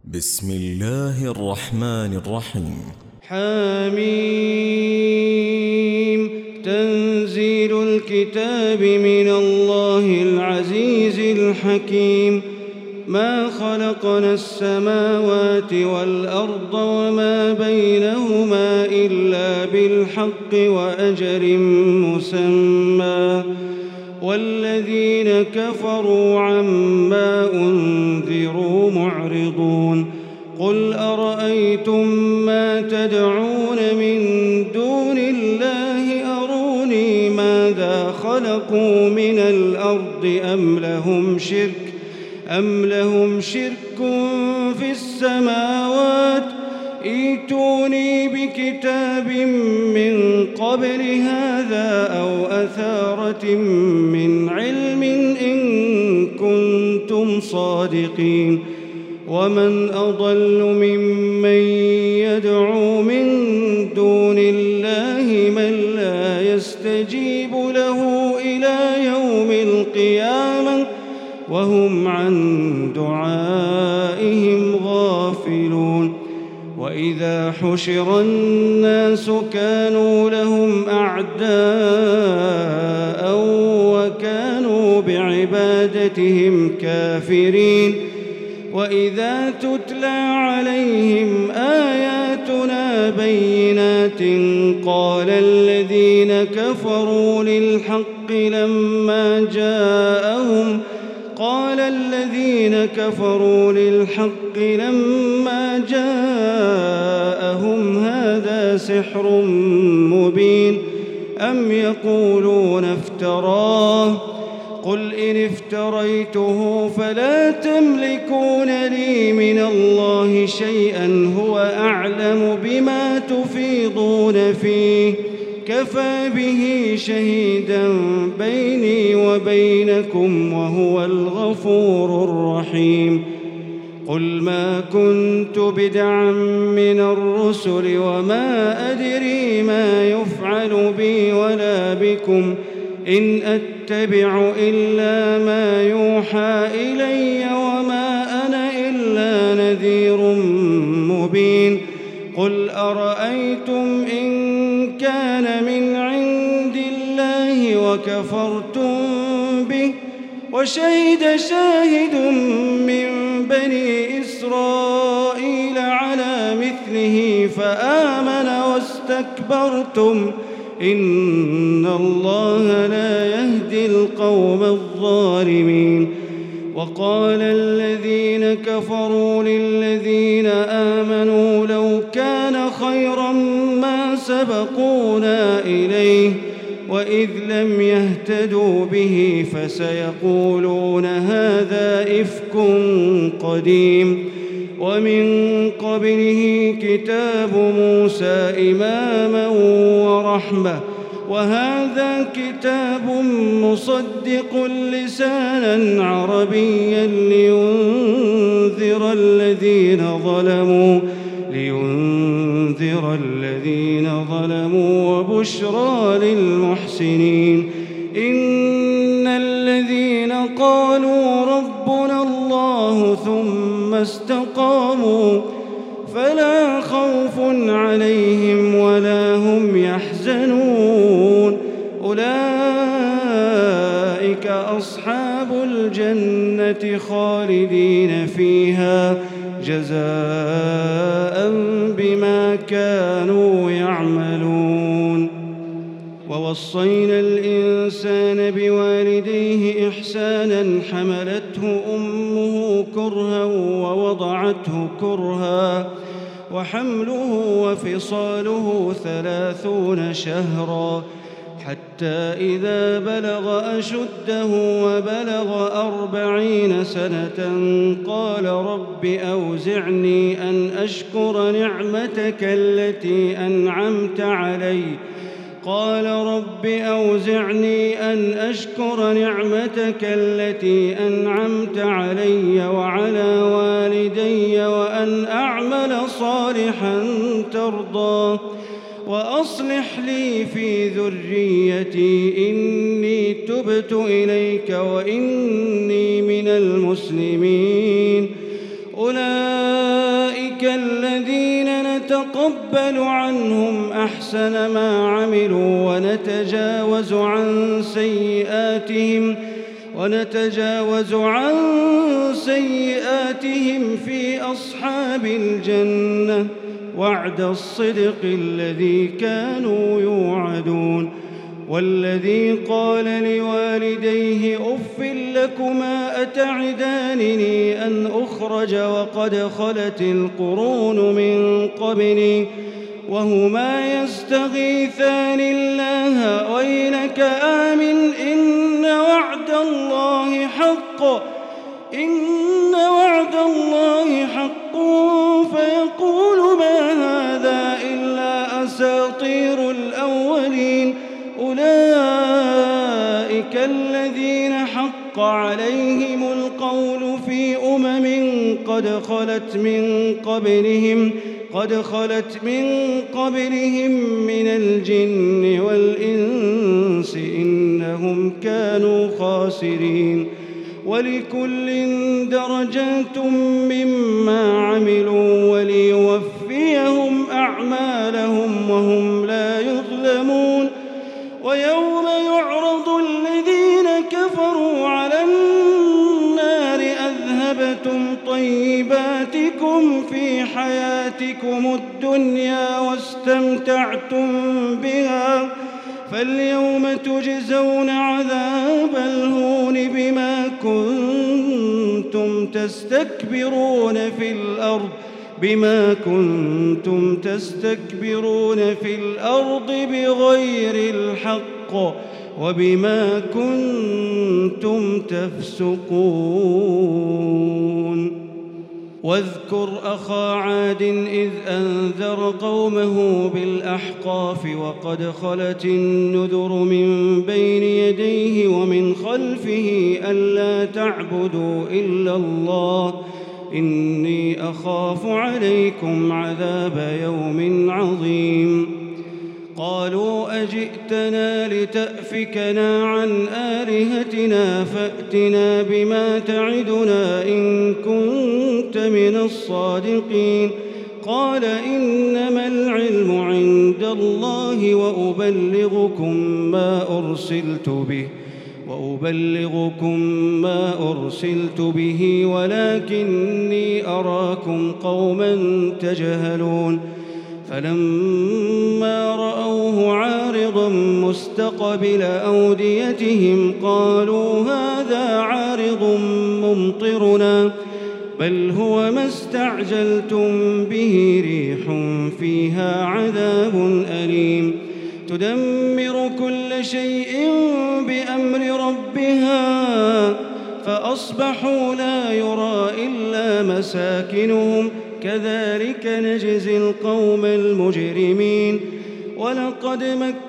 بسم الله الرحمن الرحيم. حميم. تنزيل الكتاب من الله العزيز الحكيم. ما خلقنا السماوات والأرض وما بينهما إلا بالحق وأجل مسمى، والذين كفروا عما أنذروا معرضون. قل أرأيتم ما تدعون من دون الله أروني ماذا خلقوا من الأرض أم لهم شرك في السماوات. ائتوني بكتاب من قبل هذا أو أثارة من علم إن كنتم صادقين. ومن أضل ممن يدعو من دون الله من لا يستجيب له إلى يوم القيامة وهم عن دعائهم غافلون. وإذا حشر الناس كانوا لهم أعداء وكانوا بعبادتهم كافرين. وإذا تتلى عليهم آياتنا بينات قال الذين كفروا للحق لما جاءهم هذا سحر مبين أم يقولون افتراه. قل إن افتريته فلا تملكون لي من الله شيئا هو أعلم بما تفيضون فيه كفى به شهيدا بيني وبينكم وهو الغفور الرحيم. قل ما كنت بدعا من الرسل وما أدري ما يفعل بي ولا بكم إن أتبع إلا ما يوحى إلي وما أنا إلا نذير مبين. قل أرأيتم إن كان من عند الله وكفرتم به وشهد شاهد من بني إسرائيل على مثله فآمن واستكبرتم إن الله لا يهدي القوم الظالمين. وقال الذين كفروا للذين آمنوا لو كان خيرا ما سبقونا إليه وإذ لم يهتدوا به فسيقولون هذا إفك قديم. ومن قبله كتاب موسى إماما ورحمة وهذا كتاب مصدق لسانا عربيا لينذر الذين ظلموا وبشرى للمحسنين. إن الذين قالوا ربنا الله ثم استقاموا فلا خوف عليهم ولا هم يحزنون. أولئك أصحاب الجنة خالدين فيها جزاء بما كانوا يعملون. ووصينا الإنسان بوالديه إحسانا حملته أمه كرها ووضعته كرها وحمله وفصاله 30 شهرا حتى إذا بلغ أشده وبلغ 40 سنة قال رب أوزعني أن أشكر نعمتك التي أنعمت علي وعلى والدي وأن أعمل صالحا ترضاه وأصلح لي في ذريتي إني تبت إليك وإني من المسلمين. أولئك أولئك الذين نتقبل عنهم أحسن ما عملوا ونتجاوز عن سيئاتهم في أصحاب الجنة وعد الصدق الذي كانوا يوعدون. والذي قال لوالديه أف لكما أتعدانني أن أخرج وقد خلت القرون من قبلي وهما يستغيثان الله ويلك آمن إن وعد الله حق فيقول ما هذا إلا أساطير الأولين. أولئك الذين حق عليهم القول في قد خلت من قبلهم من الجن والإنس إنهم كانوا خاسرين. ولكل درجات مما عملوا وليوفيهم أعمالهم وهم لا يظلمون. ويوم يعرض الذين كفروا على النار أذهبتم طيباتكم في حياتكم الدنيا واستمتعتم بها فاليوم تجزون عذاب الهون بما كنتم تستكبرون في الأرض بغير الحق وبما كنتم تفسقون. واذكر أخا عاد إذ أنذر قومه بالأحقاف وقد خلت النذر من بين يديه ومن خلفه ألا تعبدوا إلا الله إني أخاف عليكم عذاب يوم عظيم. قالوا أجئتنا لتأفكنا عن آلهتنا فأتنا بما تعدنا إن كنت من الصادقين. قال إنما العلم عند الله وأبلغكم ما أرسلت به ولكني أراكم قوما تجهلون. فلما رأوه عارضا مستقبل أوديتهم قالوا هذا عارض ممطرنا بل هو ما استعجلتم به ريح فيها عذاب أليم تدمر كل شيء بأمر ربها فأصبحوا لا يرى إلا مساكنهم كذلك نجزي القوم المجرمين. ولقد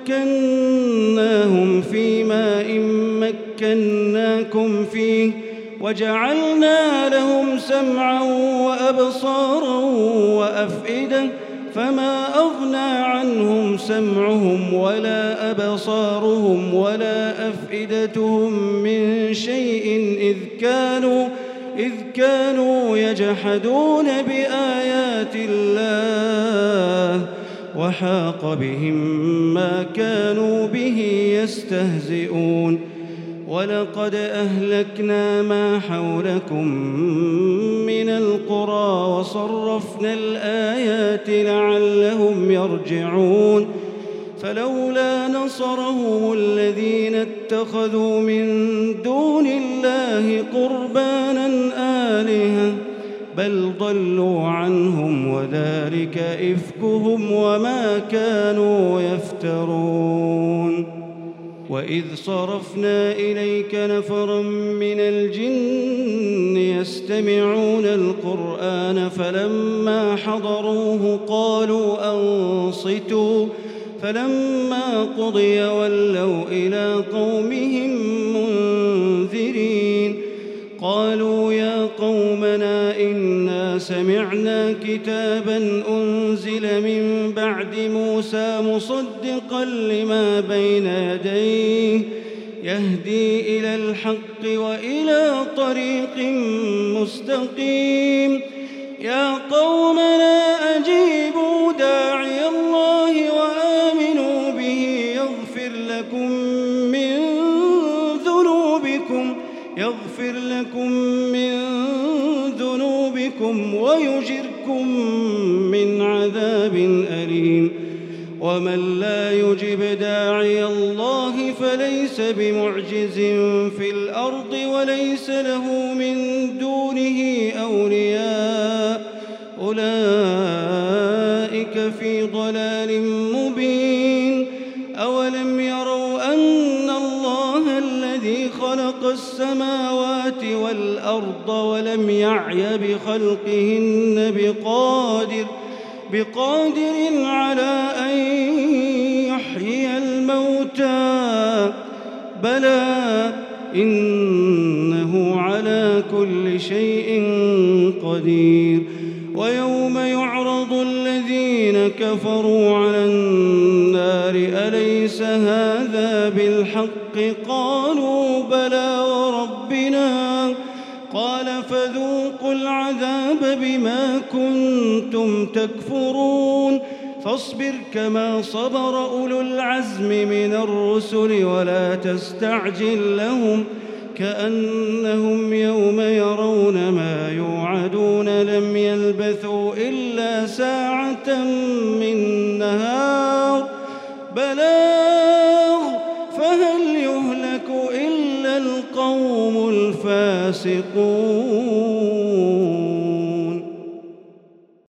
مكناهم في ماء مكناكم فيه وجعلنا لهم سمعا وأبصارا وأفئدة فما أغنى عنهم سمعهم ولا أبصارهم ولا أفئدتهم من شيء إذ كانوا يجحدون بآيات الله وحاق بهم ما كانوا به يستهزئون. ولقد أهلكنا ما حولكم من القرى وصرفنا الآيات لعلهم يرجعون. فلولا نصرهم الذين اتخذوا من دون الله قربانا آلهة بل ضلوا عنهم وذلك إفكهم وما كانوا يفترون. وإذ صرفنا إليك نفرا من الجن يستمعون القرآن فلما حضروه قالوا أنصتوا فلما قضي ولوا إلى قومهم منذرين. قالوا يا قومنا إنا سمعنا كتابا أنزل من بعد موسى مصدقا لما بين يديه يهدي إلى الحق وإلى طريق مستقيم. يا قومنا ويجركم من عذاب أليم ومن لا يجب داعي الله فليس بمعجز في الأرض وليس له من دونه أولياء أولئك في ضلال مبين أولم يروا أن الله الذي خلق السماوات والأرض ولم يعي بخلقهن بقادر على أن يحيي الموتى بلى إنه على كل شيء قدير ويوم يعرض الذين كفروا على النار أليس هذا بالحق قالوا بلى وربنا قال فذوقوا العذاب بما كنتم تكفرون فاصبر كما صبر أولو العزم من الرسل ولا تستعجل لهم كأنهم يوم يرون ما يوعدون لم يلبثوا إلا ساعة من نهار بلاغ فهل يهلك إلا القوم الفاسقون